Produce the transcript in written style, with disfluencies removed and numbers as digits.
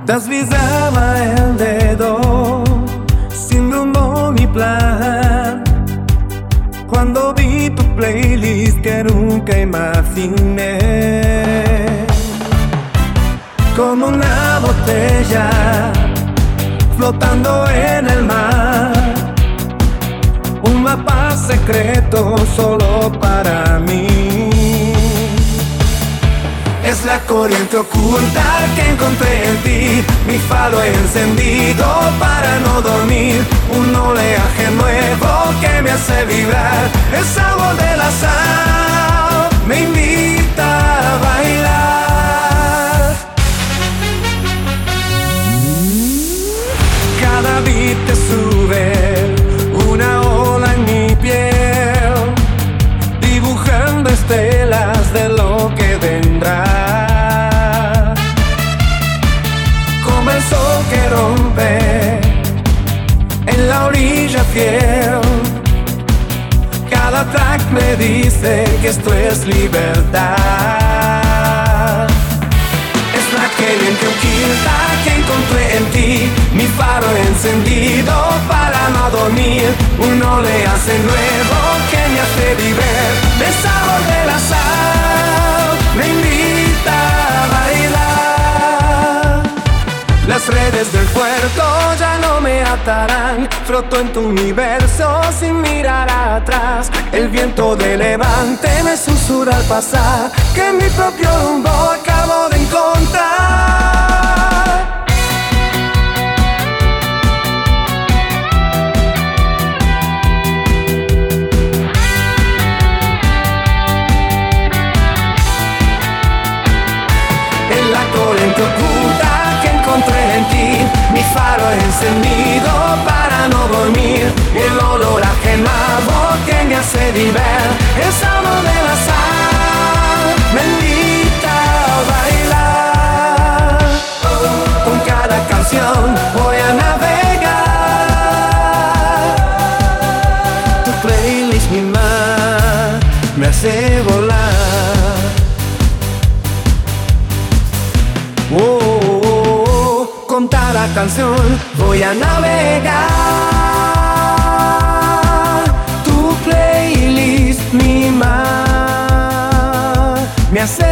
Deslizaba el dedo sin rumbo ni plan cuando vi tu playlist que nunca imaginé. Como una botella flotando en el mar, un mapa secreto solo para mí. Es la corriente oculta que encontré en ti, mi faro encendido para no dormir, un oleaje nuevo que me hace vibrar. El sabor de la sal me invita a bailar. Cada beat te sube una ola en mi piel, dibujando estelas de lo que vendrá. Como el sol que rompe en la orilla fiel, cada track me dice que esto es libertad. Es la corriente oculta que encontré en ti, mi faro encendido para no dormir, un oleaje nuevo que me hace vibrar. El sabor de la sal me invita a bailar. Las redes del puerto ya no me atarán, floto en tu universo sin mirar atrás. El viento de levante me susurra al pasar que mi propio rumbo acabo de encontrar. Oculta que encontré en ti, mi faro encendido para no dormir, el olor a quemado que me hace vibrar. El sabor de la sal me invita a bailar. Con cada canción voy a navegar, tu playlist mi mar me hace volar. Con cada canción voy a navegar, tu playlist mi mar me hace